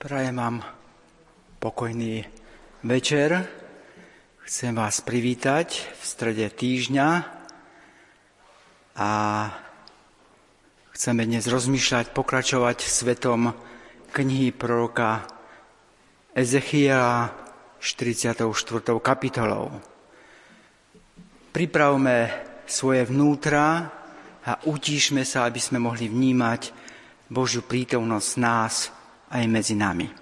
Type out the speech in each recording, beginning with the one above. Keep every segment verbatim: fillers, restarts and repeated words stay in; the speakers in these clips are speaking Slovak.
Prajem vám pokojný večer. Chcem vás privítať v strede týždňa a chceme dnes rozmýšľať, pokračovať svetom knihy proroka Ezechiela štyridsiatou štvrtou kapitolou. Pripravme svoje vnútra a utíšme sa, aby sme mohli vnímať Božiu prítomnosť nás aj medzi nami.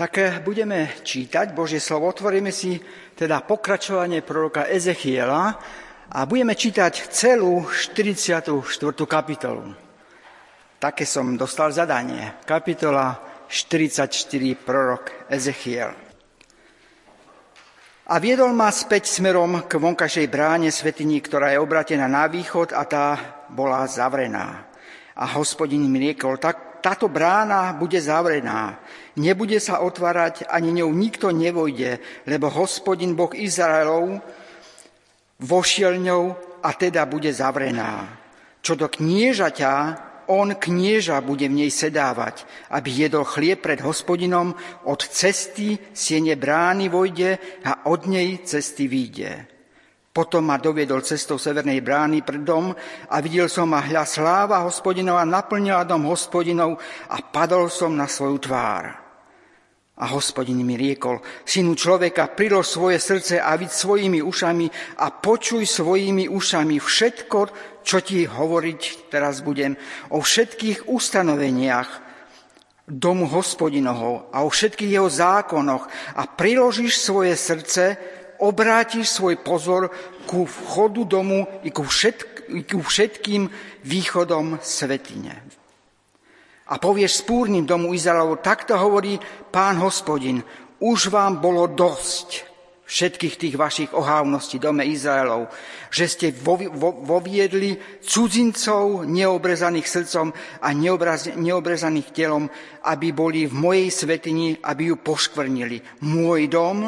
Tak budeme čítať Božie slovo, otvoríme si teda pokračovanie proroka Ezechiela a budeme čítať celú štyridsiatu štvrtú kapitolu. Také som dostal zadanie. Kapitola štyridsaťštyri, prorok Ezechiel. A viedol ma späť smerom k vonkajšej bráne svätyni, ktorá je obrátená na východ a tá bola zavrená. A Hospodin mi riekol, tak táto brána bude zavrená. Nebude sa otvárať, ani ňou nikto nevojde, lebo Hospodin Boh Izraelov vošiel ňou a teda bude zavrená. Čo do kniežaťa, on knieža bude v nej sedávať, aby jedol chlieb pred Hospodinom, od cesty siene brány vojde a od nej cesty vyjde. Potom ma doviedol cestou severnej brány pred dom a videl som a hľa sláva Hospodinova naplnila dom Hospodinov a padol som na svoju tvár. A Hospodin mi riekol, synu človeka, prilož svoje srdce a vid svojimi ušami a počuj svojimi ušami všetko, čo ti hovoriť teraz budem, o všetkých ustanoveniach domu Hospodinovho a o všetkých jeho zákonoch a priložíš svoje srdce, obrátiš svoj pozor ku vchodu domu i ku, všetk- i ku všetkým východom svätyne. A povieš spúrnym domu Izraelov, takto hovorí Pán Hospodin, už vám bolo dosť všetkých tých vašich ohávností, dome Izraelov, že ste voviedli cudzincov neobrezaných srdcom a neobrezaných telom, aby boli v mojej svätyni, aby ju poškvrnili. Môj dom,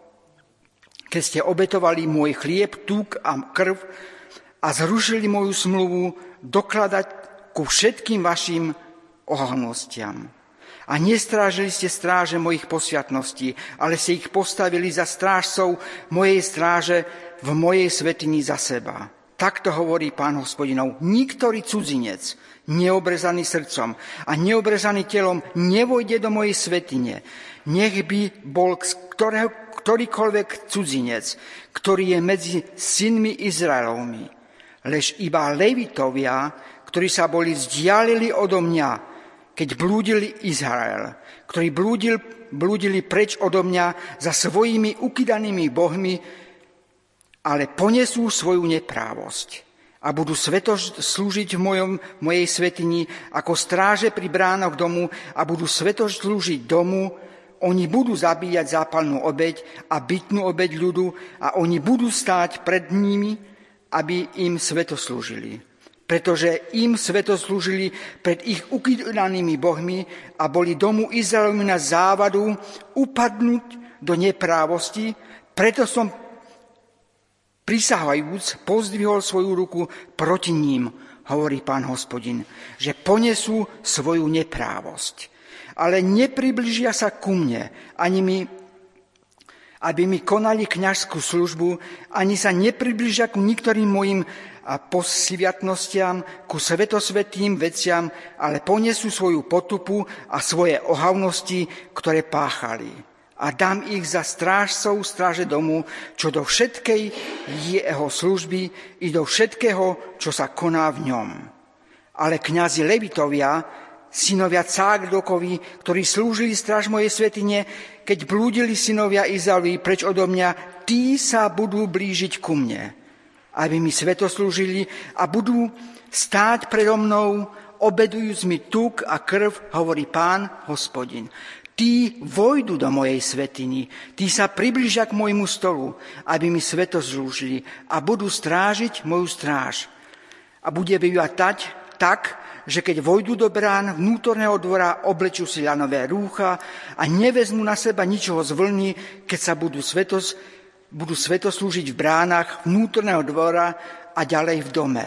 keď ste obetovali môj chlieb, tuk a krv a zrušili moju smluvu, dokladať ku všetkým vašim ohávnostiam. A nestrážili ste stráže mojich posviatností, ale ste ich postavili za strážcov mojej stráže v mojej svätyni za seba. Takto hovorí Pán Hospodinov, niktorý cudzinec, neobrezaný srdcom a neobrezaný telom, nevojde do mojej svätyne. Nech by bol ktorého, ktorýkoľvek cudzinec, ktorý je medzi synmi Izraelovmi. Lež iba Levitovia, ktorí sa boli vzdialili odo mňa, keď blúdili Izrael, ktorí blúdil, blúdili preč odo mňa za svojimi ukydanými bohmi, ale ponesú svoju neprávosť a budú sveto slúžiť v mojom, mojej svätyni ako stráže pri bránoch domu a budú sveto slúžiť domu. Oni budú zabíjať zápalnú obeť a bytnú obeť ľudu a oni budú stáť pred nimi, aby im sveto slúžili. Pretože im sveto slúžili pred ich ukydanými bohmi a boli domu Izraelovi na závadu upadnúť do neprávosti, preto som prisahajúc pozdvihol svoju ruku proti ním, hovorí Pán Hospodin, že ponesú svoju neprávosť. Ale nepriblížia sa ku mne, ani mi, aby mi konali kňažskú službu, ani sa nepriblížia ku niektorým mojim posviatnostiam, ku svetosvetým veciam, ale ponesú svoju potupu a svoje ohavnosti, ktoré páchali. A dám ich za strážcov stráže domu, čo do všetkej jeho služby i do všetkého, čo sa koná v ňom. Ale kňazi Levitovia, synovia Cádrokovi, ktorí slúžili stráž mojej svätyne, keď blúdili synovia Izraelovi preč odo mňa, tí sa budú blížiť ku mne, aby mi sveto slúžili a budú stáť predo mnou, obedujúc mi tuk a krv, hovorí Pán Hospodin. Tí vojdu do mojej svätyni, tí sa priblížia k môjmu stolu, aby mi sveto slúžili a budú strážiť moju stráž. A bude bývať tať, tak, že keď vojdu do brán vnútorného dvora, oblečú si ľanové rúcha a nevezmú na seba ničoho z vlny, keď sa budú svetos, budú svetoslúžiť v bránach vnútorného dvora a ďalej v dome.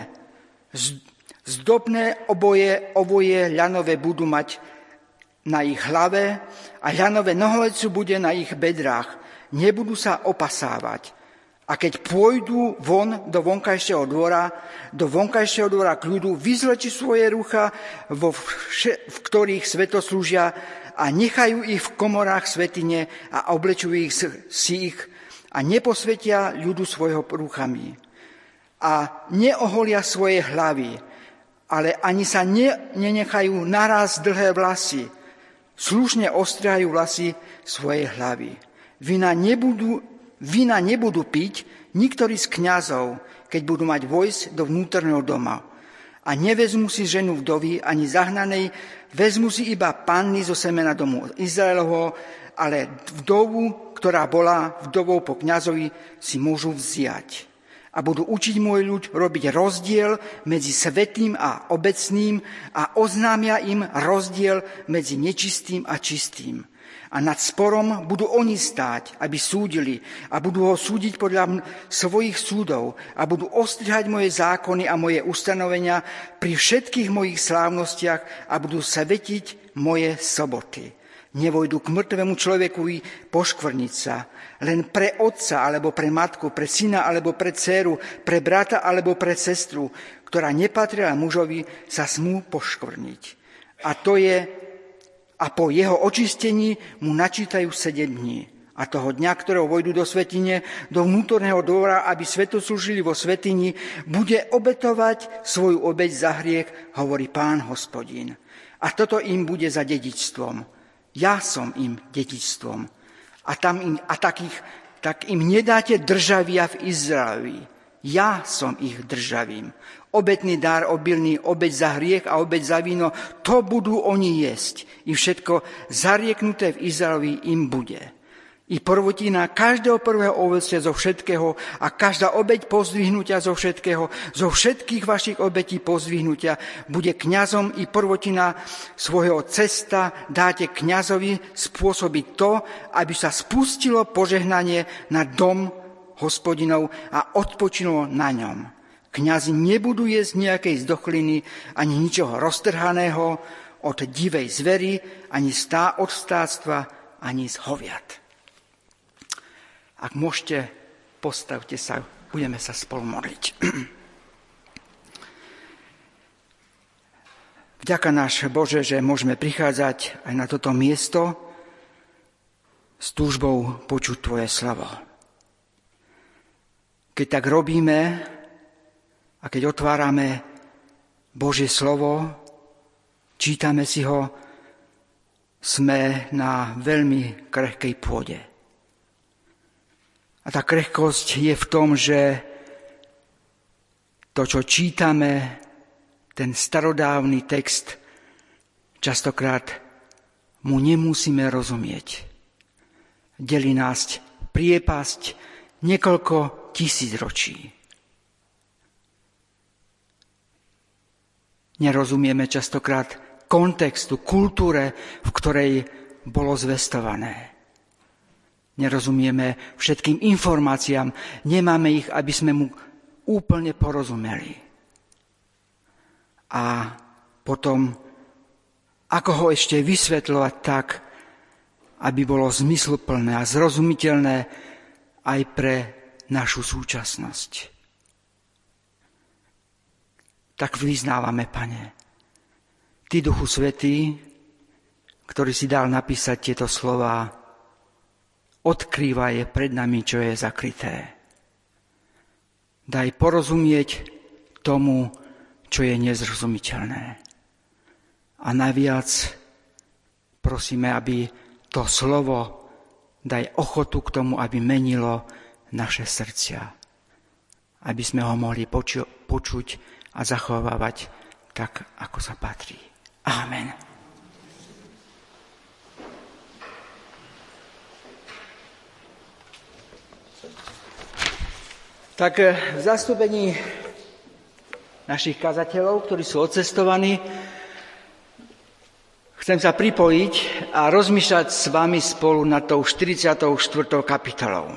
Zdobné oboje, ovoje ľanové budú mať na ich hlave a ľanové nohlecu bude na ich bedrách. Nebudú sa opasávať. A keď pôjdu von do vonkajšieho dvora, do vonkajšieho dvora k ľudu, vyzlečí svoje rucha, vo vše, v ktorých svetoslúžia a nechajú ich v komorách svätyne a oblečujú ich si ich a neposvetia ľudu svojho rúchami. A neoholia svoje hlavy, ale ani sa ne, nenechajú naraz dlhé vlasy. slušne ostrihajú vlasy svojej hlavy. Vína nebudú, vína nebudú piť niktorý z kňazov, keď budú mať vojsť do vnútorného doma. A nevezmú si ženu vdovy ani zahnanej, vezmú si iba panny zo semena domu Izraelovho, ale vdovu, ktorá bola vdovou po kňazovi, si môžu vziať. A budú učiť môj ľud robiť rozdiel medzi svätým a obecným a oznámia im rozdiel medzi nečistým a čistým. A nad sporom budú oni stáť, aby súdili a budú ho súdiť podľa svojich súdov a budú ostrihať moje zákony a moje ustanovenia pri všetkých mojich slávnostiach a budú svetiť moje soboty. Nevojdu k mŕtvemu človekovi poškvrniť sa, len pre otca alebo pre matku, pre syna alebo pre dcéru, pre brata alebo pre sestru, ktorá nepatrila mužovi, sa smú poškvrniť. A to je A po jeho očistení mu načítajú sedem dní. A toho dňa, ktorého vojdu do svätyne, do vnútorného dvora, aby svetoslúžili vo svätyni, bude obetovať svoju obeť za hriech, hovorí Pán Hospodin. A toto im bude za dedičstvom. Ja som im dedičstvom. A, tam im, a takých, tak im nedáte državia v Izraeli. Ja som ich državím. Obetný dar obilný, obeť za hriech a obeť za víno, to budú oni jesť. I všetko zarieknuté v Izraeli im bude. I prvotina každého prvého ovocia zo všetkého a každá obeť pozdvihnutia zo všetkého, zo všetkých vašich obetí pozdvihnutia bude kňazom. I prvotina svojho cesta dáte kňazovi spôsobiť to, aby sa spustilo požehnanie na dom Hospodinov a odpočinulo na ňom. Kňazi nebudú jesť nejakej zdochliny, ani ničoho roztrhaného, od divej zvery, ani stá od vtáctva, ani z hoviat. Ak môžete, postavte sa, budeme sa spolu modliť. Vďaka náš Bože, že môžeme prichádzať aj na toto miesto s túžbou počuť Tvoje slovo. Keď tak robíme, a keď otvárame Božie slovo, čítame si ho, sme na veľmi krehkej pôde. A tá krehkosť je v tom, že to, čo čítame, ten starodávny text, častokrát mu nemusíme rozumieť. Delí nás priepasť niekoľko tisíc ročí. Nerozumieme častokrát kontextu, kultúre, v ktorej bolo zvestované. Nerozumieme všetkým informáciám, nemáme ich, aby sme mu úplne porozumeli. A potom, ako ho ešte vysvetľovať tak, aby bolo zmysluplné a zrozumiteľné aj pre našu súčasnosť. Tak vyznávame, Pane. Ty, Duchu Svätý, ktorý si dal napísať tieto slová, odkrývaj pred nami, čo je zakryté. Daj porozumieť tomu, čo je nezrozumiteľné. A naviac prosíme, aby to slovo daj ochotu k tomu, aby menilo naše srdcia. Aby sme ho mohli poču- počuť a zachovávať tak, ako sa patrí. Amen. Tak v zastúpení našich kazateľov, ktorí sú odcestovaní, chcem sa pripojiť a rozmýšľať s vami spolu nad tou štyridsiatou štvrtou kapitolou.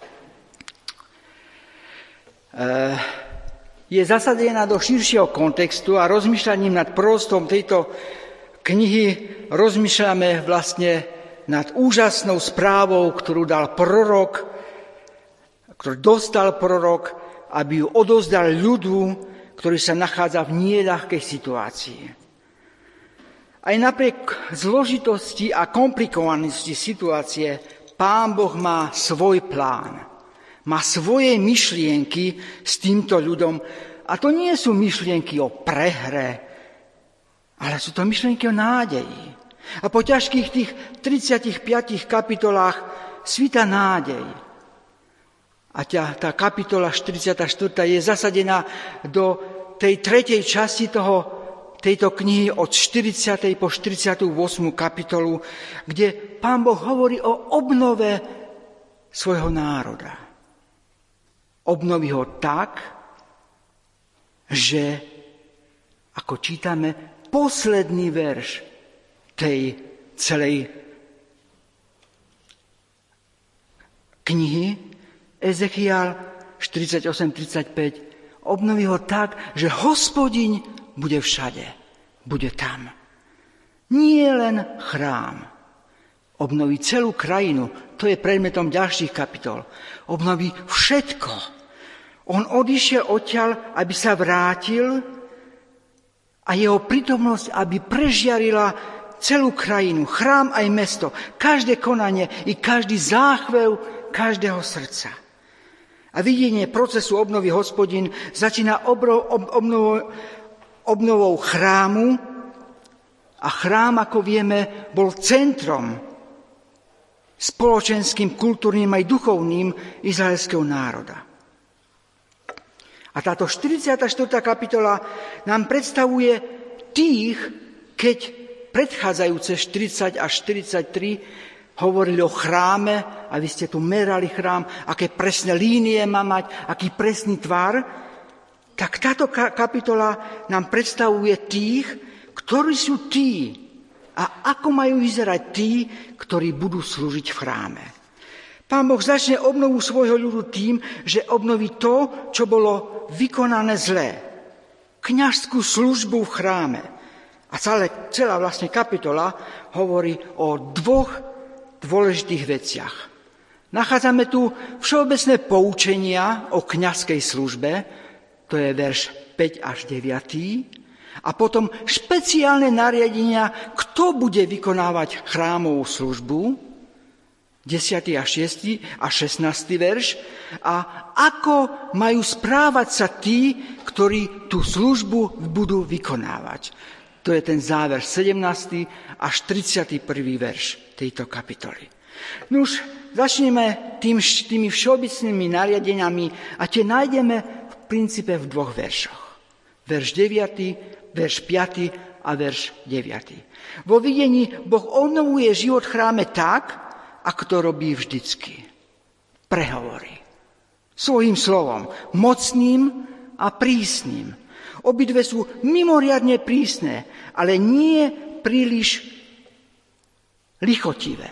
E- je zasadená do širšieho kontextu a rozmýšľaním nad proroctvom tejto knihy rozmýšľame vlastne nad úžasnou správou, ktorú dal prorok, ktorú dostal prorok, aby ju odovzdal ľudu, ktorý sa nachádza v nieľahkej situácii. Aj napriek zložitosti a komplikovanosti situácie Pán Boh má svoj plán. Má svoje myšlienky s týmto ľudom. A to nie sú myšlienky o prehre, ale sú to myšlienky o nádeji. A po ťažkých tých tridsiatich piatich kapitolách svita nádej. A tá, tá kapitola štyridsiata štvrtá je zasadená do tej tretej časti toho, tejto knihy od štyridsiatej po štyridsiatu ôsmu kapitolu, kde Pán Boh hovorí o obnove svojho národa. Obnoví ho tak, že, ako čítame, posledný verš tej celej knihy, Ezechiel štyridsaťosem tridsaťpäť, obnoví ho tak, že Hospodin bude všade, bude tam. Nie len chrám. Obnoví celú krajinu, to je predmetom ďalších kapitol. Obnoví všetko. On odišiel odtiaľ, aby sa vrátil a jeho prítomnosť, aby prežiarila celú krajinu, chrám aj mesto, každé konanie i každý záchvev každého srdca. A videnie procesu obnovy Hospodin začína obrov, ob, obnovou, obnovou chrámu a chrám, ako vieme, bol centrom spoločenským, kultúrnym aj duchovným izraelského národa. A táto štyridsiata štvrtá kapitola nám predstavuje tých, keď predchádzajúce štyridsať až štyridsaťtri hovorili o chráme, a vy ste tu merali chrám, aké presné línie má mať, aký presný tvar, tak táto kapitola nám predstavuje tých, ktorí sú tí a ako majú vyzerať tí, ktorí budú slúžiť v chráme. Pán Boh začne obnovu svojho ľudu tým, že obnoví to, čo bolo vykonané zlé. Kňazskú službu v chráme. A celé, celá vlastne kapitola hovorí o dvoch dôležitých veciach. Nachádzame tu všeobecné poučenia o kňazskej službe, to je verš päť až deväť, a potom špeciálne nariadenia, kto bude vykonávať chrámovú službu, desať a šesť a šestnásty verš, a ako majú správať sa tí, ktorí tú službu budú vykonávať. To je ten záver sedemnásty až tridsiaty prvý verš tejto kapitoly. No už začneme tým, tými všeobecnými nariadeniami a tie nájdeme v princípe v dvoch veršoch. Verš deviaty, verš piaty a verš deviaty. Vo videní Boh obnovuje život v chráme tak, ako to robí vždycky. Prehovorí. Svojím slovom, mocným a prísnym. Obidve sú mimoriadne prísne, ale nie príliš lichotivé.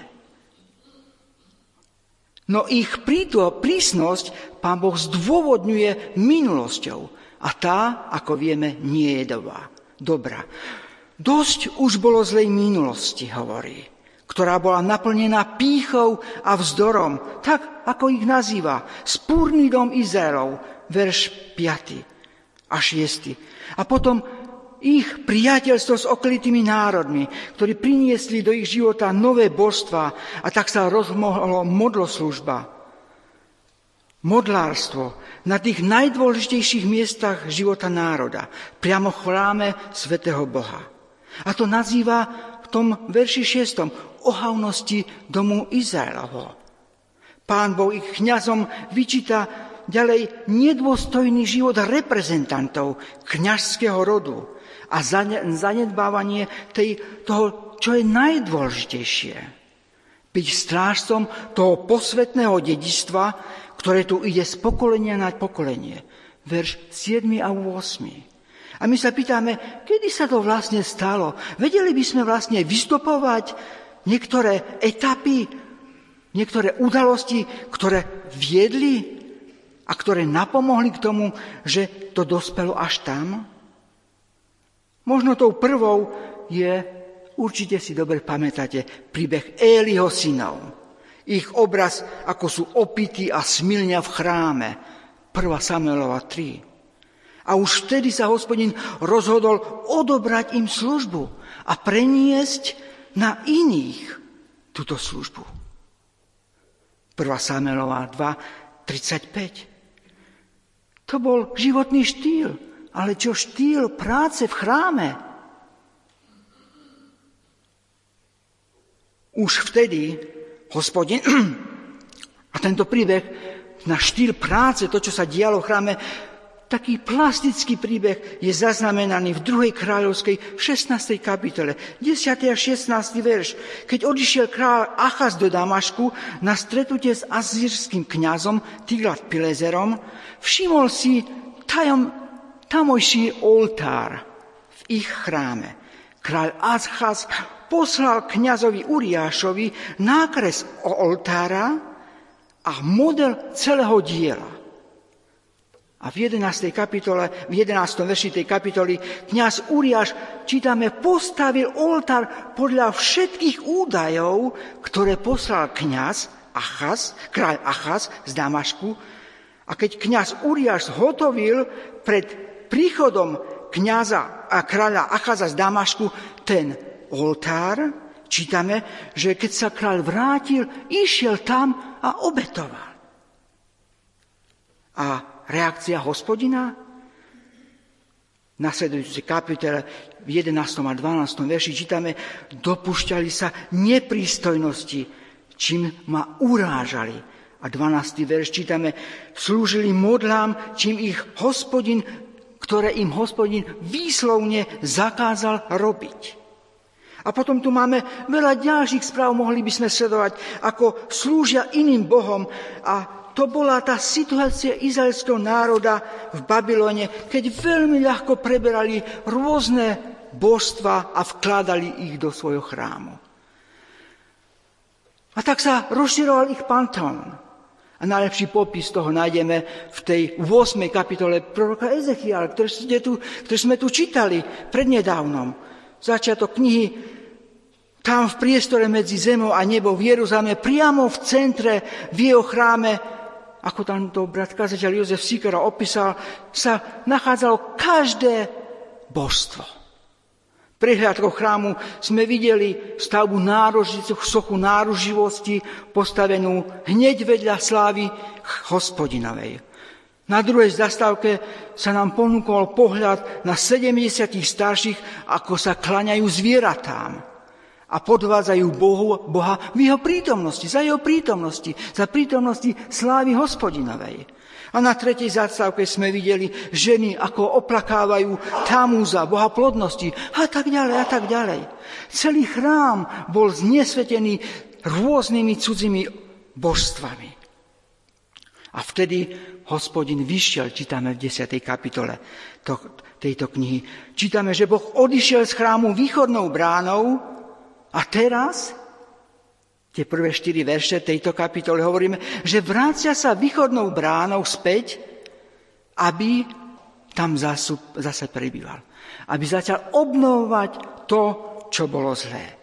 No ich prísnosť Pán Boh zdôvodňuje minulosťou a tá, ako vieme, nie je dobrá. Dosť už bolo zlej minulosti, hovorí, ktorá bola naplnená pýchou a vzdorom, tak ako ich nazýva, spúrny dom Izraelov, verš piaty a šiesty. A potom ich priateľstvo s okolitými národmi, ktorí priniesli do ich života nové božstvá a tak sa rozmohlo modloslužba, modlárstvo na tých najdôležitejších miestach života národa, priamo v chráme svätého Boha. A to nazýva v tom verši šiestom ohavnosti domu Izraelovho. Pán Boh ich kňazom vyčíta ďalej nedôstojný život reprezentantov kňazského rodu a zanedbávanie tej, toho, čo je najdôležitejšie. Byť strážcom toho posvetného dedičstva, ktoré tu ide z pokolenia na pokolenie. Verš siedmy a ôsmy. A my sa pýtame, kedy sa to vlastne stalo? Vedeli by sme vlastne vystopovať niektoré etapy, niektoré udalosti, ktoré viedli a ktoré napomohli k tomu, že to dospelo až tam? Možno tou prvou je, určite si dobre pamätáte, príbeh Éliho synov. Ich obraz, ako sú opití a smilnia v chráme. prvá Samuelova tri. A už vtedy sa Hospodin rozhodol odobrať im službu a preniesť na iných túto službu. prvá Samuelova dva tridsaťpäť. To bol životný štýl, ale čo štýl práce v chráme? už vtedy Hospodin, a tento príbeh na štýl práce, to, čo sa dialo v chráme, taký plastický príbeh je zaznamenaný v druhej kráľovskej šestnástej kapitole, desať a šestnásty verš. Keď odišiel kráľ Achaz do Damašku na stretnutie s asýrským kňazom Tiglat-Pileserom, všimol si tajom, tamojší oltár v ich chráme. Kráľ Achaz poslal kňazovi Uriášovi nákres o oltára a model celého diela. A v jedenástej kapitole, v jedenástom verši tej kapitoly kňaz Uriáš, čítame, postavil oltár podľa všetkých údajov, ktoré poslal kňaz Achaz, kráľ Achaz z Damašku. A keď kňaz Uriáš zhotovil pred príchodom kňaza a kráľa Achaza z Damašku ten oltár, čítame, že keď sa kráľ vrátil, išiel tam a obetoval. A reakcia Hospodina? V nasledujúcej kapitole v jedenástom a dvanástom verši čítame, dopúšťali sa neprístojnosti, čím ma urážali. A dvanásty verš čítame, slúžili modlám, čím ich Hospodin, ktoré im Hospodin výslovne zakázal robiť. A potom tu máme veľa ďalších správ, mohli by sme sledovať, ako slúžia iným bohom. A to bola tá situácia izraelského národa v Babylone, keď veľmi ľahko preberali rôzne božstva a vkladali ich do svojho chrámu. A tak sa rozširoval ich panteón. A najlepší popis toho nájdeme v tej ôsmej kapitole proroka Ezechiela, ktoré, ktoré sme tu čítali prednedávnom. Začiatok knihy, tam v priestore medzi zemou a nebou v Jeruzaleme, priamo v centre, v jeho chráme, ako tam to brat kazateľ Jozef Sikora opísal, sa nachádzalo každé božstvo. Prehliadkou chrámu sme videli stavbu nárožicu, sochu náruživosti, postavenú hneď vedľa slávy Hospodinovej. Na druhej zastávke sa nám ponúkol pohľad na sedemdesiatich starších, ako sa klaňajú zvieratám a podvádzajú Bohu, Boha v jeho prítomnosti, za jeho prítomnosti, za prítomnosti slávy Hospodinovej. A na tretej zastávke sme videli ženy, ako oplakávajú Tamúza, boha plodnosti a tak ďalej a tak ďalej. Celý chrám bol znesvetený rôznymi cudzými božstvami. A vtedy Hospodin vyšiel, čítame v desiatej kapitole tejto knihy. Čítame, že Boh odišiel z chrámu východnou bránou a teraz, tie prvé štyri verše tejto kapitoly hovoríme, že vrácia sa východnou bránou späť, aby tam zase prebýval. Aby začal obnovovať to, čo bolo zlé.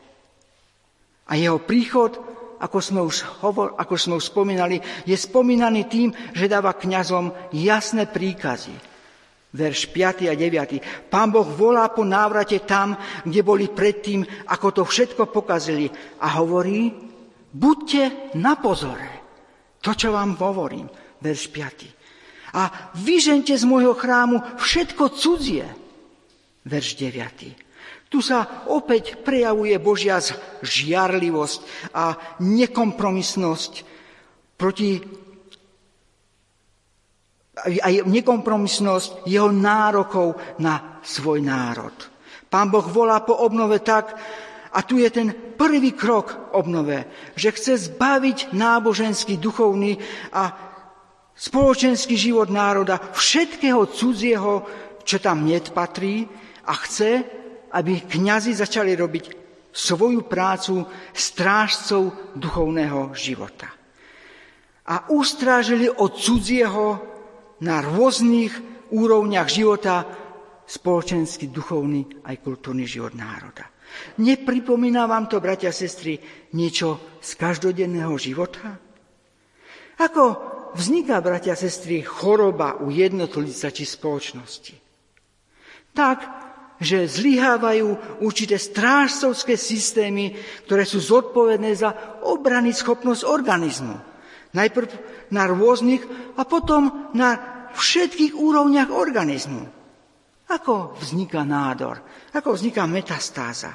A jeho príchod, ako sme už, hovor, ako sme už spomínali, je spomínaný tým, že dáva kňazom jasné príkazy. Verš piaty a deviaty Pán Boh volá po návrate tam, kde boli predtým, ako to všetko pokazili. A hovorí, buďte na pozore. To, čo vám hovorím. Verš piaty A vyžente z môjho chrámu všetko cudzie. Verš deviaty Tu sa opäť prejavuje Božia žiarlivosť a nekompromisnosť proti aj nekompromisnosť jeho nárokov na svoj národ. Pán Boh volá po obnove tak, a tu je ten prvý krok obnove, že chce zbaviť náboženský, duchovný a spoločenský život národa všetkého cudzieho, čo tam nepatrí, a chce, aby kňazi začali robiť svoju prácu strážcov duchovného života. A ustrážili od cudzieho na rôznych úrovniach života spoločenský, duchovný aj kultúrny život národa. Nepripomína vám to, bratia a sestry, niečo z každodenného života? Ako vzniká, bratia a sestry, choroba u jednotlivca či spoločnosti? Tak, že zlyhávajú určité strážcovské systémy, ktoré sú zodpovedné za obrany schopnosť organizmu. Najprv na rôznych a potom na všetkých úrovniach organizmu. Ako vzniká nádor? Ako vzniká metastáza?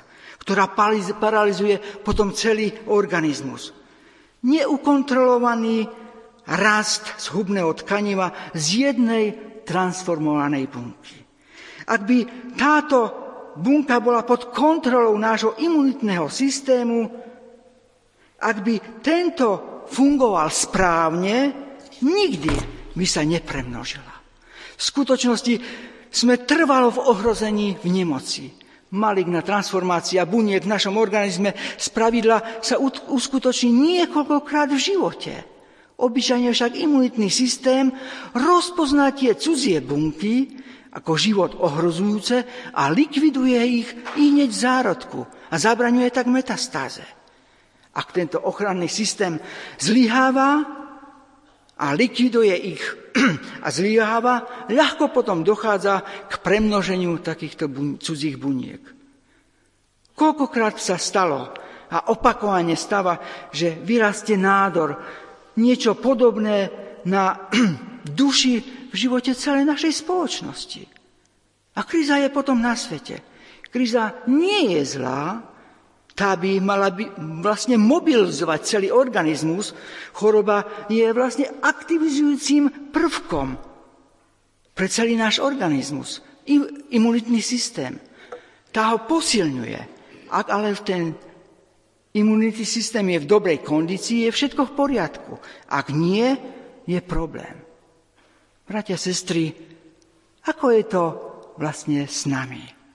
ktorá paralizuje potom celý organizmus. Neukontrolovaný rast zhubného tkaniva z jednej transformovanej bunky. Ak by táto bunka bola pod kontrolou nášho imunitného systému, ak by tento fungoval správne, nikdy by sa nepremnožila. V skutočnosti sme trvalo v ohrození v nemoci. Maligná transformácia buniek v našom organizme spravidla sa uskutoční niekoľkokrát v živote. Obyčajne však imunitný systém rozpozná tie cudzie bunky ako život ohrozujúce a likviduje ich i hneď v zárodku a zabraňuje tak metastáze. Ak tento ochranný systém zlyháva a likviduje ich a zlyháva, ľahko potom dochádza k premnoženiu takýchto bun- cudzích buniek. Koľkokrát sa stalo a opakovane stáva, že vyrastie nádor, niečo podobné na duši v živote celej našej spoločnosti. A kríza je potom na svete. Kríza nie je zlá, tá by mala by vlastne mobilizovať celý organizmus. Choroba je vlastne aktivizujúcim prvkom pre celý náš organizmus, imunitný systém. Tá ho posilňuje. Ak ale ten imunitný systém je v dobrej kondícii, je všetko v poriadku. Ak nie, je problém. Bratia, sestry, ako je to vlastne s nami?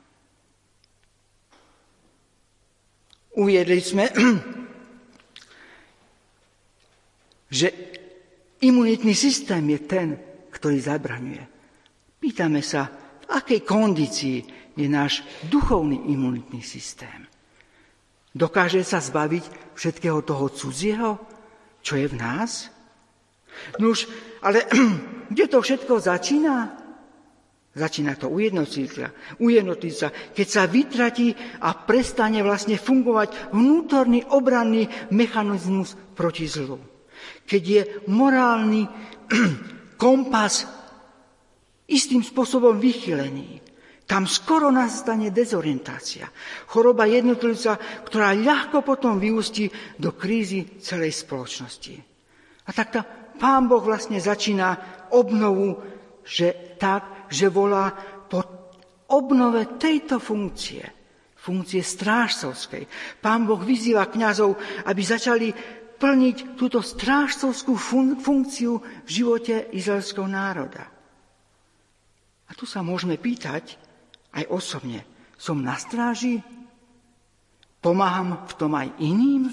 Uviedli sme, že imunitný systém je ten, ktorý zabraňuje. Pýtame sa, v akej kondícii je náš duchovný imunitný systém. Dokáže sa zbaviť všetkého toho cudzieho, čo je v nás? Nuž, ale kde to všetko začína? Začína to u jednotlivca, u jednotlivca, keď sa vytratí a prestane vlastne fungovať vnútorný obranný mechanizmus proti zlu. Keď je morálny kompas istým spôsobom vychylený, tam skoro nastane dezorientácia. Choroba jednotlivca, ktorá ľahko potom vyústí do krízy celej spoločnosti. A takto Pán Boh vlastne začína obnovu, že tak, že volá po obnove tejto funkcie, funkcie strážcovskej. Pán Boh vyzýva kňazov, aby začali plniť túto strážcovskú fun- funkciu v živote izraelského národa. A tu sa môžeme pýtať aj osobne. Som na stráži? Pomáham v tom aj iným?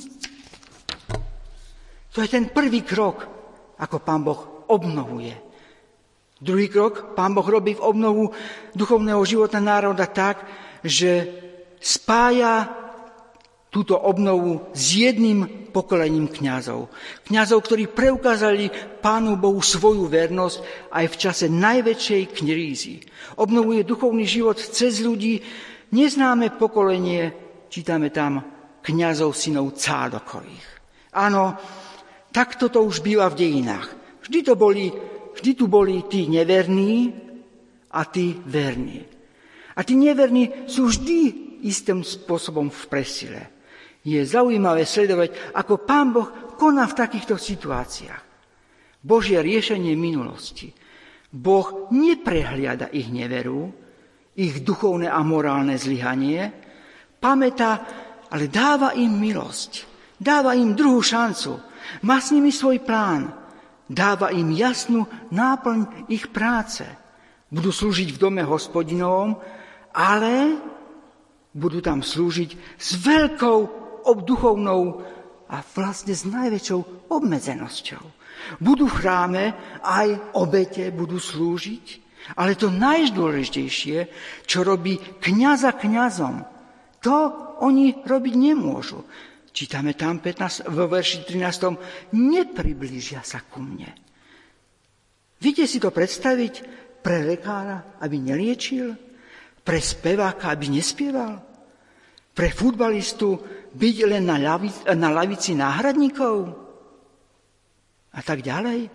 To je ten prvý krok, ako Pán Boh obnovuje. Druhý krok, Pán Boh robí v obnovu duchovného života národa tak, že spája túto obnovu s jedným pokolením kňazov. Kňazov, ktorí preukázali Pánu Bohu svoju vernosť aj v čase najväčšej krízy. Obnovuje duchovný život cez ľudí, neznáme pokolenie, čítame tam kňazov synov Cádokových. Áno, takto to už býva v dejinách. Vždy to boli Vždy tu boli tí neverní a tí verní. A tí neverní sú vždy istým spôsobom v presile. Je zaujímavé sledovať, ako Pán Boh koná v takýchto situáciách. Božie riešenie minulosti. Boh neprehliada ich neveru, ich duchovné a morálne zlyhanie, pamätá, ale dáva im milosť. Dáva im druhú šancu. Má s nimi svoj plán. Dáva im jasnú náplň ich práce. Budú slúžiť v dome Hospodinovom, ale budú tam slúžiť s veľkou duchovnou a vlastne s najväčšou obmedzenosťou. Budú v chráme, aj obete budú slúžiť, ale to najdôležitejšie, čo robí kňaza kňazom, to oni robiť nemôžu. Čítame tam pätnásť, vo verši trinástom. Nepriblížia sa ku mne. Viete si to predstaviť pre lekára, aby neliečil? Pre speváka, aby nespieval? Pre futbalistu byť len na, lavici, na lavici náhradníkov? A tak ďalej?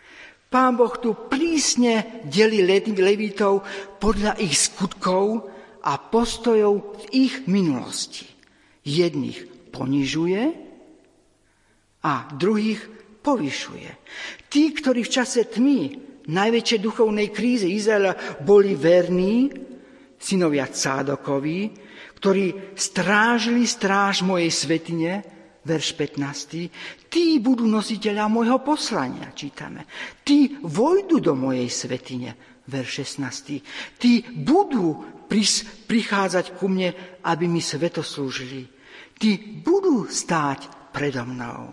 Pán Boh tu prísne delí levítov podľa ich skutkov a postojov v ich minulosti. Jedných ponižuje a druhých povyšuje. Tí, ktorí v čase tmy, najväčšej duchovnej krízy Izraela, boli verní, synovia Cádokovi, ktorí strážili stráž mojej svätyne, verš pätnásty, tí budú nositeľa môjho poslania, čítame. Tí vojdu do mojej svätyne, verš šestnásty. Tí budú pris, prichádzať ku mne, aby mi svetoslúžili. Tí budú stáť predo mnou.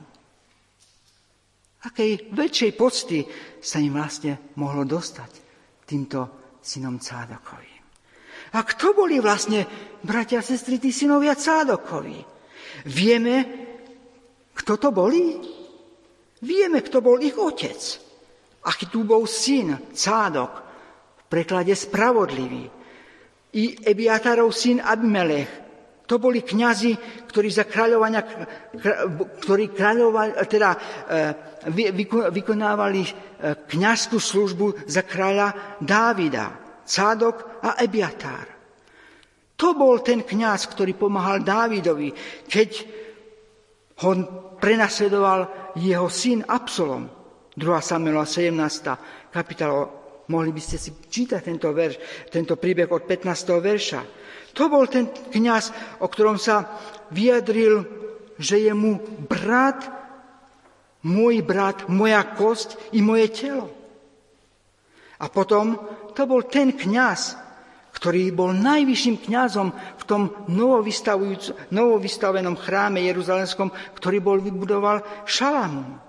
Akej väčšej pocty sa im vlastne mohlo dostať týmto synom Cádokovým. A kto boli vlastne, bratia a sestry, tí synovia Cádokovi? Vieme, kto to boli? Vieme, kto bol ich otec. Achitúbov syn, Cádok, v preklade spravodlivý. I Ebiatarov syn Abimelech. To boli kňazi, ktorí za kráľovania, ktorí kráľovali, teda vykonávali kňazskú službu za kráľa Dávida, Cádok a Ebiatar. To bol ten kňaz, ktorý pomáhal Dávidovi, keď ho prenasledoval jeho syn Absalom. druhá Samuelova sedemnásta kapitola. Mohli by ste si čítať tento verš, tento príbeh od pätnásteho verša. To bol ten kňaz, o ktorom sa vyjadril, že je mu brat, môj brat, moja kosť i moje telo. A potom to bol ten kňaz, ktorý bol najvyšším kňazom v tom novovystavenom chráme jeruzalemskom, ktorý bol vybudoval Šalamún.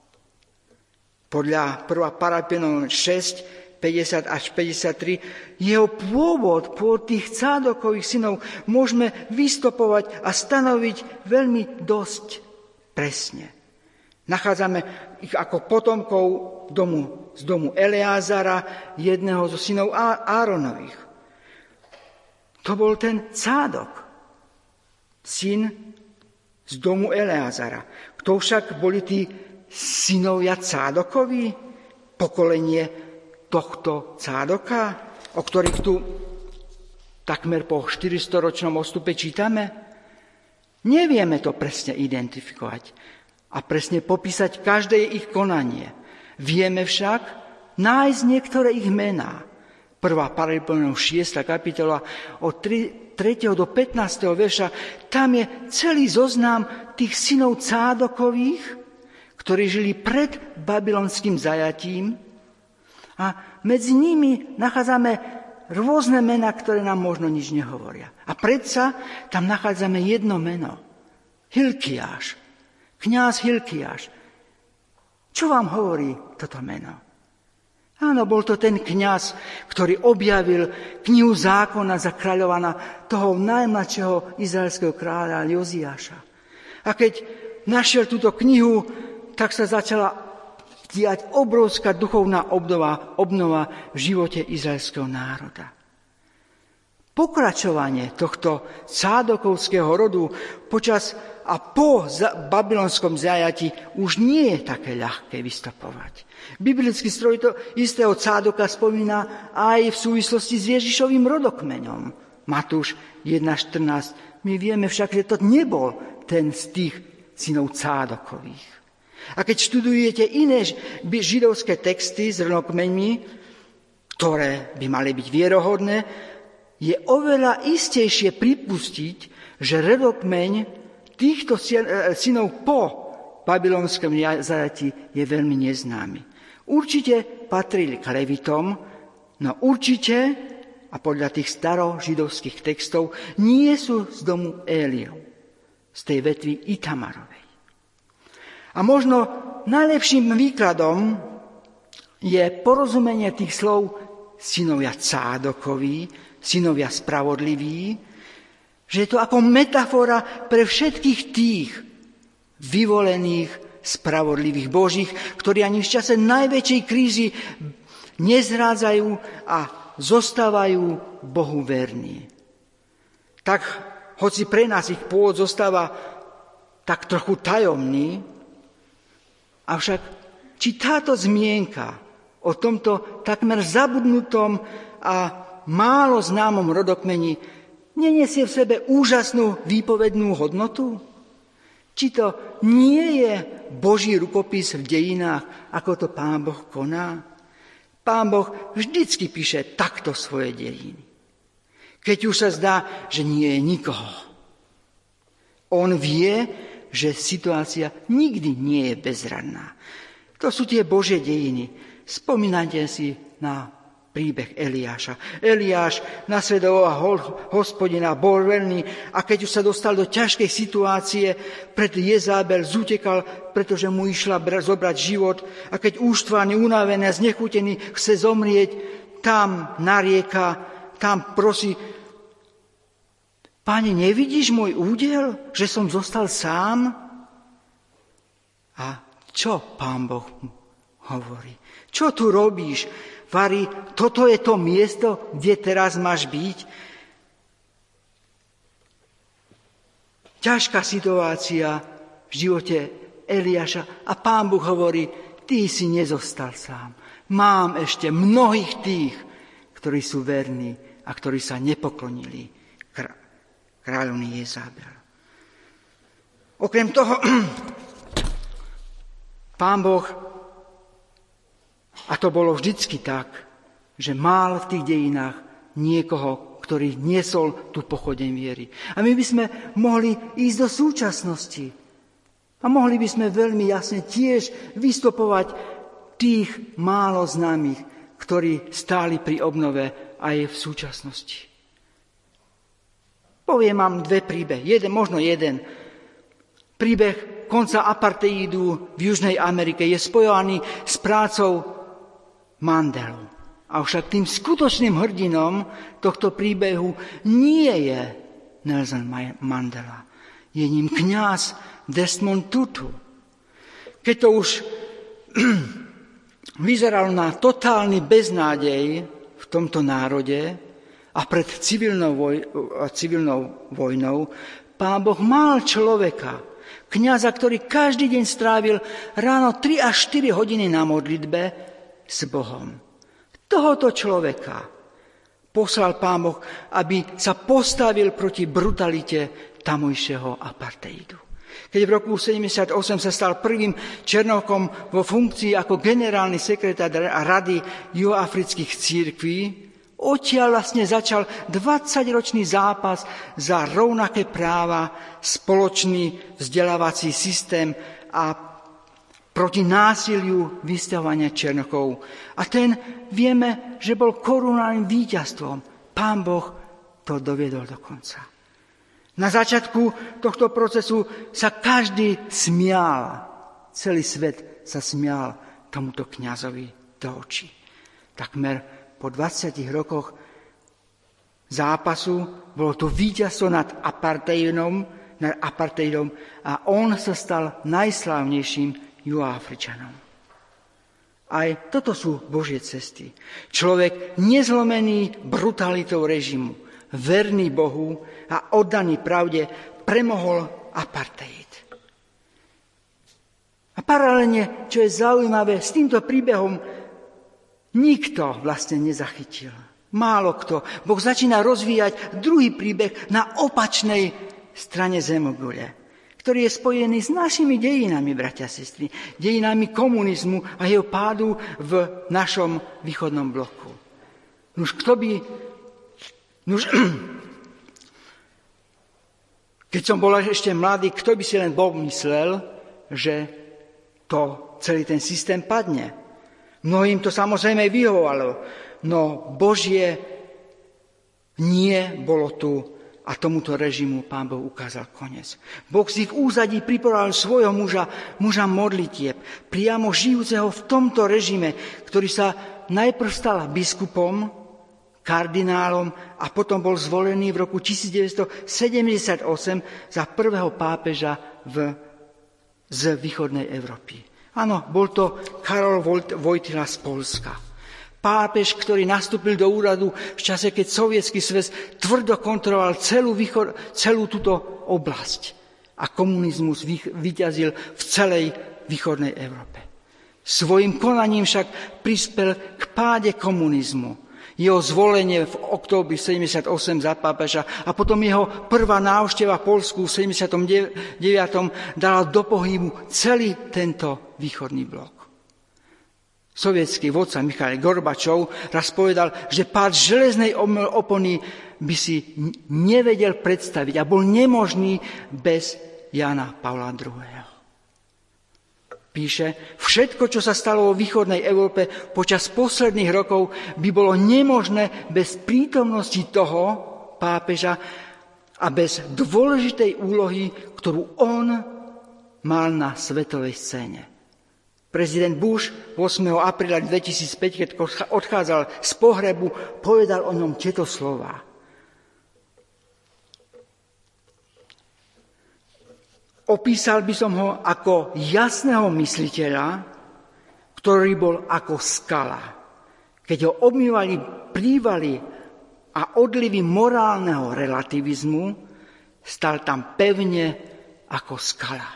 Podľa prvá Parapianom šesť, päťdesiat až päťdesiattri, jeho pôvod, pôvod tých Cádokových synov môžeme vystopovať a stanoviť veľmi dosť presne. Nachádzame ich ako potomkov domu, z domu Eleázara, jedného zo synov Áronových. To bol ten Cádok, syn z domu Eleázara. Kto však boli tí synovia Cádokovi? Pokolenie tohto Cádoka, o ktorých tu takmer po štyristoročnom odstupe čítame? Nevieme to presne identifikovať a presne popísať každé ich konanie. Vieme však nájsť niektoré ich mená. Prvá Parapianom šiesta kapitola od tretieho do pätnásteho verša, tam je celý zoznam tých synov Cádokových, ktorí žili pred babylonským zajatím. A medzi nimi nachádzame rôzne mená, ktoré nám možno nič nehovoria. A predsa tam nachádzame jedno meno. Hilkiáš. Kňaz Hilkiáš. Čo vám hovorí toto meno? Áno, bol to ten kňaz, ktorý objavil knihu zákona za kráľovana toho najmladšieho izraelského kráľa Joziáša. A keď našiel túto knihu, tak sa začala diať obrovská duchovná obnova, obnova v živote izraelského národa. Pokračovanie tohto Cádokovského rodu počas a po babylonskom zajatí už nie je také ľahké vystopovať. Biblický stroj to istého Cádoka spomína aj v súvislosti s Ježišovým rodokmeňom. Matúš jeden štrnásť. My vieme však, že to nebol ten z tých synov Cádokových. A keď študujete iné židovské texty s rodokmeňmi, ktoré by mali byť vierohodné, je oveľa istejšie pripustiť, že rodokmeň týchto synov po babylonskom zajatí je veľmi neznámy. Určite patrili k Levitom, no určite, a podľa tých starožidovských textov, nie sú z domu Éliov, z tej vetvy Itamarovej. A možno najlepším výkladom je porozumenie tých slov synovia Cádokovi, synovia spravodliví, že je to ako metafora pre všetkých tých vyvolených, spravodlivých Božích, ktorí ani v čase najväčšej krízy nezrádzajú a zostávajú Bohu verní. Tak, hoci pre nás ich pôvod zostáva tak trochu tajomný, avšak, či táto zmienka o tomto takmer zabudnutom a málo známom rodokmeni nenesie v sebe úžasnú výpovednú hodnotu? Či to nie je Boží rukopis v dejinách, ako to Pán Boh koná? Pán Boh vždycky píše takto svoje dejiny. Keď už sa zdá, že nie je nikoho. On vie, že situácia nikdy nie je bezradná. To sú tie Božie dejiny. Spomínajte si na príbeh Eliáša. Eliáš nasledoval Hospodina, bol verný a keď už sa dostal do ťažkej situácie, pred Jezábel zutekal, pretože mu išla zobrať život a keď úštvaný, unavený a znechutený chce zomrieť, tam narieka, tam prosí: Pane, nevidíš môj údel, že som zostal sám? A čo Pán Boh hovorí? Čo tu robíš? Vari, toto je to miesto, kde teraz máš byť? Ťažká situácia v živote Eliáša a Pán Boh hovorí: ty si nezostal sám. Mám ešte mnohých tých, ktorí sú verní a ktorí sa nepoklonili kráľovni Jezábel. Okrem toho, Pán Boh, a to bolo vždycky tak, že mal v tých dejinách niekoho, ktorý niesol tú pochodeň viery. A my by sme mohli ísť do súčasnosti a mohli by sme veľmi jasne tiež vystopovať tých málo známych, ktorí stáli pri obnove aj v súčasnosti. Poviem vám dve príbehy, jeden, možno jeden. Príbeh konca apartheidu v Južnej Amerike je spojený s prácou Mandelu. Avšak tým skutočným hrdinom tohto príbehu nie je Nelson Mandela. Je ním kňaz Desmond Tutu. Keď to už vyzeralo na totálny beznádej v tomto národe a pred civilnou, voj, civilnou vojnou, Pán Boh mal človeka, kňaza, ktorý každý deň strávil ráno tri až štyri hodiny na modlitbe s Bohom. Tohoto človeka poslal Pán Boh, aby sa postavil proti brutalite tamojšieho apartheidu. Keď v roku sedemdesiatosem sa stal prvým Černochom vo funkcii ako generálny sekretár Rady juhoafrických cirkví, odtiaľ vlastne začal dvadsaťročný zápas za rovnaké práva, spoločný vzdelávací systém a proti násiliu vystavovania Černochov. A ten, vieme, že bol korunálnym víťazstvom. Pán Boh to doviedol do konca. Na začiatku tohto procesu sa každý smial. Celý svet sa smial tomuto kňazovi do očí. Takmer po dvadsiatich rokoch zápasu bolo to víťazstvo nad apartheidom, nad apartheidom a on sa stal najslávnejším Juhoafričanom. Aj toto sú Božie cesty. Človek nezlomený brutalitou režimu, verný Bohu a oddaný pravde premohol apartheid. A paralelne, čo je zaujímavé, s týmto príbehom nikto vlastne nezachytil. Málo kto. Boh začína rozvíjať druhý príbeh na opačnej strane zemegule, ktorý je spojený s našimi dejinami, bratia a sestry, dejinami komunizmu a jeho pádu v našom východnom bloku. Nuž kto by... Nuž, keď som bol ešte mladý, kto by si len pomyslel, že to, celý ten systém padne. Mnohým to samozrejme vyhovovalo, no Božie nie bolo tu. A tomuto režimu Pán Boh ukázal koniec. Boh z ich úzadí pripravil svojho muža, muža modlitieb, priamo žijúceho v tomto režime, ktorý sa najprv stal biskupom, kardinálom a potom bol zvolený v roku devätnásťsedemdesiatosem za prvého pápeža v, z východnej Európy. Áno, bol to Karol Wojtyla z Poľska. Pápež, ktorý nastúpil do úradu v čase, keď sovietský zväz tvrdo kontroloval celú, východ, celú túto oblasť a komunizmus vyťazil v celej východnej Európe. Svojím konaním však prispel k páde komunizmu Jeho zvolenie v októbri sedemdesiatosem za pápeža a potom jeho prvá návšteva v Poľsku v sedemdesiatom deviatom dala do pohybu celý tento východný blok. Sovietský vodca Michail Gorbačov raz povedal, že pád železnej opony by si nevedel predstaviť a bol nemožný bez Jana Pavla druhého. Píše, všetko, čo sa stalo vo východnej Európe počas posledných rokov, by bolo nemožné bez prítomnosti toho pápeža a bez dôležitej úlohy, ktorú on mal na svetovej scéne. Prezident Bush ôsmeho apríla dvetisícpäť, keď odchádzal z pohrebu, povedal o ňom tieto slová. Opísal by som ho ako jasného mysliteľa, ktorý bol ako skala. Keď ho obmývali prívaly a odlivy morálneho relativizmu, stal tam pevne ako skala.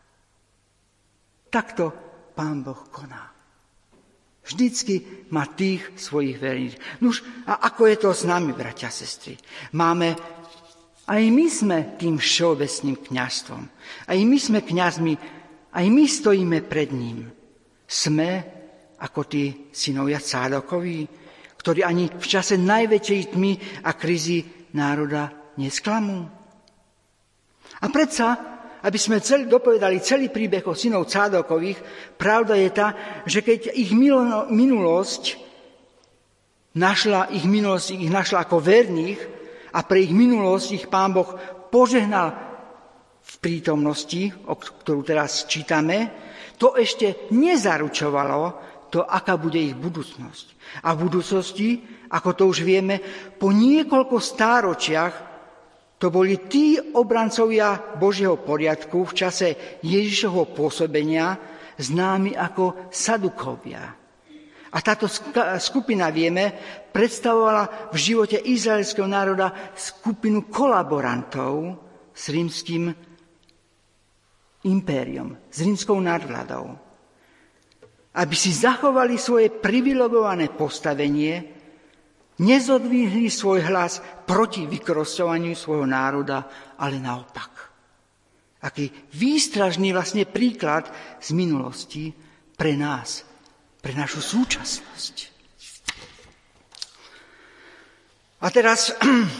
Takto Pán Boh koná. Vždycky má tých svojich verných. Nuž, a ako je to s nami, bratia a sestry? Máme Aj my sme tým všeobecným kňazstvom. Aj my sme kňazmi, aj my stojíme pred ním. Sme ako tí synovia Cádokovi, ktorí ani v čase najväčšej tmy a krízy národa nesklamú. A predsa, aby sme celý, dopovedali celý príbeh o synov Cádokových, pravda je tá, že keď ich minulosť našla, ich minulosť ich našla ako verných, a pre ich minulosť ich Pán Boh požehnal v prítomnosti, o ktorú teraz čítame, to ešte nezaručovalo to, aká bude ich budúcnosť. A v budúcnosti, ako to už vieme, po niekoľko stáročiach to boli tí obrancovia Božieho poriadku v čase Ježišovho pôsobenia, známi ako Sadukovia. A táto skupina, vieme, predstavovala v živote izraelského národa skupinu kolaborantov s rímskym impériom, s rímskou nadvládou. Aby si zachovali svoje privilegované postavenie, nezodvihli svoj hlas proti vykorisťovaniu svojho národa, ale naopak. Aký výstražný vlastne príklad z minulosti pre nás, pre našu súčasnosť. A teraz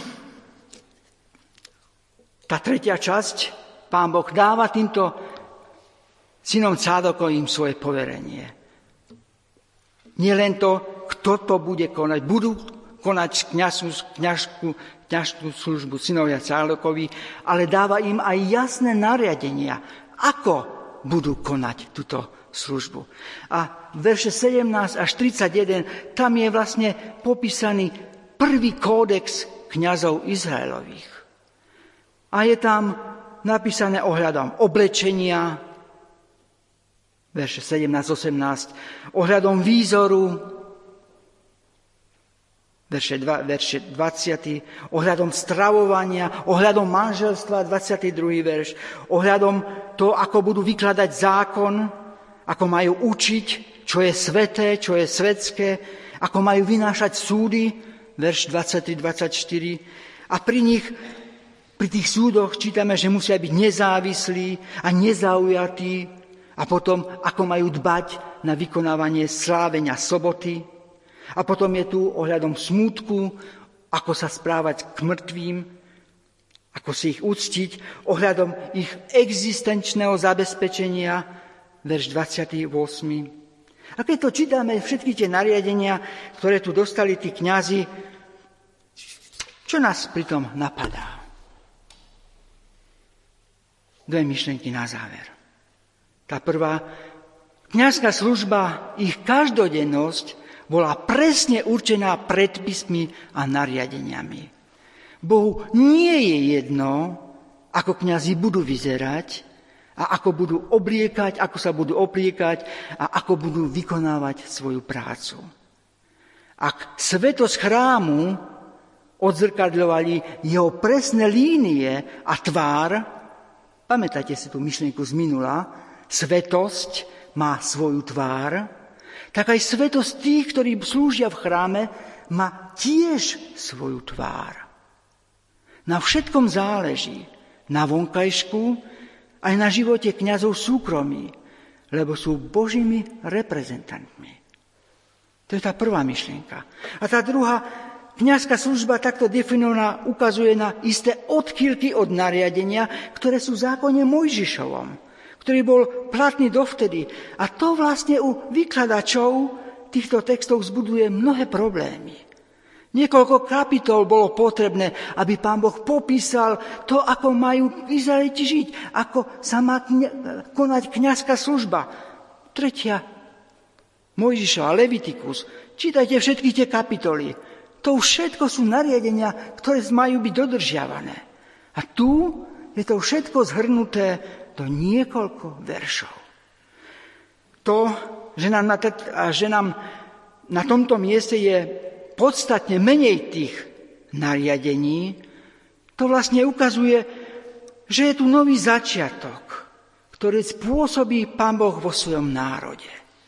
tá tretia časť, Pán Boh dáva týmto synom Cádokovým svoje poverenie. Nie len to, kto to bude konať. Budú konať kňažskú, kňažskú službu synovia Cádokovi, ale dáva im aj jasné nariadenia, ako budú konať túto službu. A verše sedemnásť až tridsaťjeden, tam je vlastne popísaný prvý kódex kňazov Izraelových. A je tam napísané ohľadom oblečenia, verše sedemnásť osemnásť, ohľadom výzoru, verše, dva, verše dvadsať, ohľadom stravovania, ohľadom manželstva, dvadsiaty druhý verš, ohľadom toho, ako budú vykladať zákon, ako majú učiť, čo je sveté, čo je svetské, ako majú vynášať súdy, verš dvadsaťtri dvadsaťštyri. A pri nich, pri tých súdoch čítame, že musia byť nezávislí a nezaujatí a potom, ako majú dbať na vykonávanie slávenia soboty. A potom je tu ohľadom smútku, ako sa správať k mŕtvým, ako si ich uctiť, ohľadom ich existenčného zabezpečenia, verš dvadsiaty ôsmy. A keď to čítame, všetky tie nariadenia, ktoré tu dostali tí kňazi, čo nás pritom napadá? Dve myšlenky na záver. Tá prvá, kňazská služba, ich každodennosť bola presne určená predpismi a nariadeniami. Bohu nie je jedno, ako kňazi budú vyzerať, a ako budú obliekať, ako sa budú obliekať a ako budú vykonávať svoju prácu. Ak svetosť chrámu odzrkadľovali jeho presné línie a tvár, pamätáte si tú myšlienku z minula, svetosť má svoju tvár, tak aj svetosť tých, ktorí slúžia v chráme, má tiež svoju tvár. Na všetkom záleží, na vonkajšku, aj na živote kňazov súkromí, lebo sú Božími reprezentantmi. To je tá prvá myšlienka. A tá druhá, kňazská služba takto definovaná ukazuje na isté odchýlky od nariadenia, ktoré sú v zákone Mojžišovom, ktorý bol platný dovtedy. A to vlastne u vykladačov týchto textov vzbuduje mnohé problémy. Niekoľko kapitol bolo potrebné, aby Pán Boh popísal to, ako majú Izraeliti žiť, ako sa má kňa, konať kňazská služba. Tretia, Mojžišova, Levitikus. Čítajte všetky tie kapitoly. To všetko sú nariadenia, ktoré majú byť dodržiavané. A tu je to všetko zhrnuté do niekoľko veršov. To, že nám na, t- že nám na tomto mieste je podstatne menej tých nariadení, to vlastne ukazuje, že je tu nový začiatok, ktorý spôsobí Pán Boh vo svojom národe.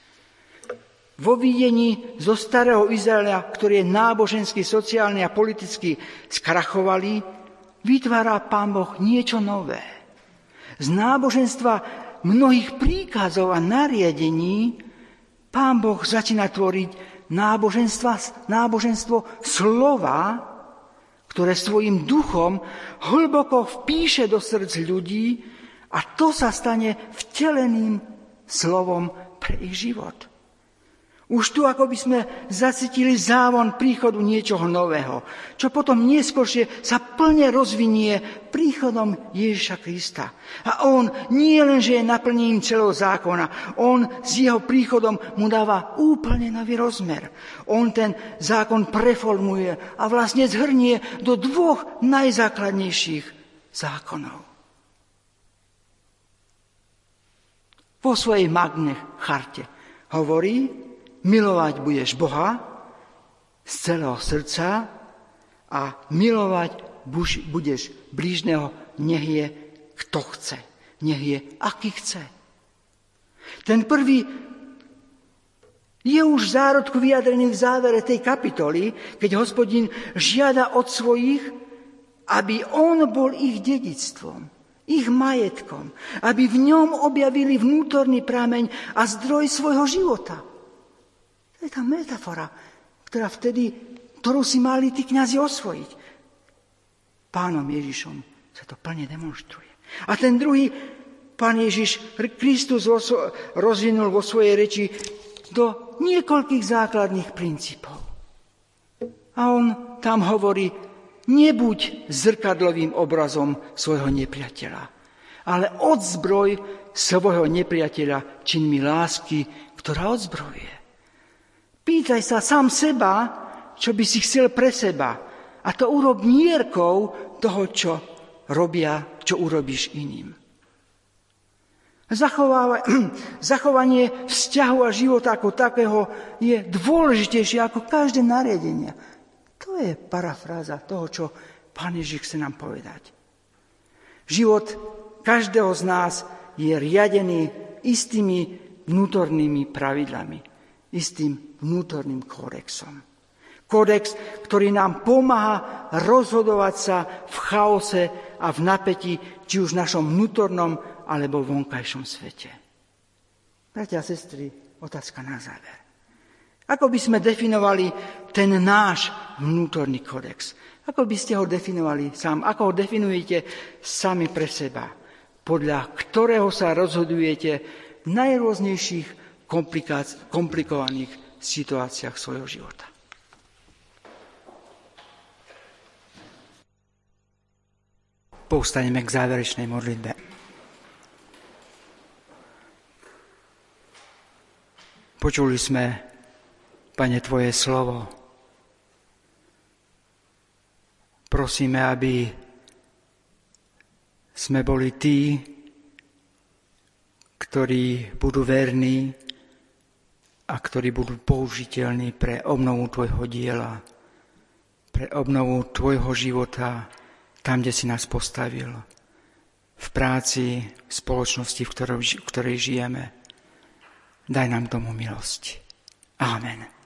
Vo videní zo starého Izraela, ktorý je nábožensky, sociálne a politicky skrachovali, vytvára Pán Boh niečo nové. Z náboženstva mnohých príkazov a nariadení Pán Boh začína tvoriť náboženstvo, náboženstvo slova, ktoré svojim duchom hlboko vpíše do srdc ľudí a to sa stane vteleným slovom pre ich život. Už tu ako by sme zacítili závon príchodu niečoho nového, čo potom neskôršie sa plne rozvinie príchodom Ježiša Krista. A on nie len, že je naplnením celého zákona, on s jeho príchodom mu dáva úplne nový rozmer. On ten zákon preformuje a vlastne zhrnie do dvoch najzákladnejších zákonov. Vo svojej Magne charte hovorí, milovať budeš Boha z celého srdca a milovať budeš blížneho, nech je kto chce, nech je aký chce. Ten prvý je už v zárodku vyjadrený v závere tej kapitoly, keď Hospodin žiada od svojich, aby on bol ich dedičstvom, ich majetkom, aby v ňom objavili vnútorný prameň a zdroj svojho života. To je tá metafora, ktorá vtedy, ktorú si mali tí kňazi osvojiť. Pánom Ježišom sa to plne demonstruje. A ten druhý, Pán Ježiš Kristus rozvinul vo svojej reči do niekoľkých základných princípov. A on tam hovorí, nebuď zrkadlovým obrazom svojho nepriateľa, ale odzbroj svojho nepriateľa činmi lásky, ktorá odzbrojuje. Pýtaj sa sám seba, čo by si chcel pre seba. A to urob mierkou toho, čo robia, čo urobíš iným. Zachovanie vzťahu a života ako takého je dôležitejšie ako každé nariadenie. To je parafráza toho, čo Pán Ježiš chce nám povedať. Život každého z nás je riadený istými vnútornými pravidlami, istým vnútorným kódexom. Kódex, ktorý nám pomáha rozhodovať sa v chaose a v napätí, či už v našom vnútornom alebo vonkajšom svete. Bratia a sestry, otázka na záver. Ako by sme definovali ten náš vnútorný kódex? Ako by ste ho definovali sám? Ako ho definujete sami pre seba? Podľa ktorého sa rozhodujete v najrôznejších komplikovaných situáciách svojho života. Povstaneme k záverečnej modlitbe. Počuli sme, Pane, Tvoje slovo. Prosíme, aby sme boli tí, ktorí budú verní a ktorí budú použiteľní pre obnovu Tvojho diela, pre obnovu Tvojho života, tam, kde si nás postavil, v práci, v spoločnosti, v ktorej, v ktorej žijeme. Daj nám tomu milosť. Amen.